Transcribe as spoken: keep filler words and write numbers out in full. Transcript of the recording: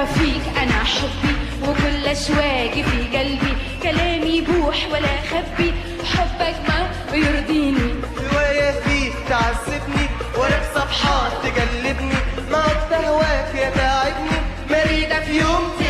ترى فيك أنا حبي وكل أشواقي في قلبي، كلامي بوح ولا خبي، حبك ما يرضيني. رواية فيك تعذبني ولا بصفحات تقلبني، ما بهواك يا تعبني، مريدة في يوم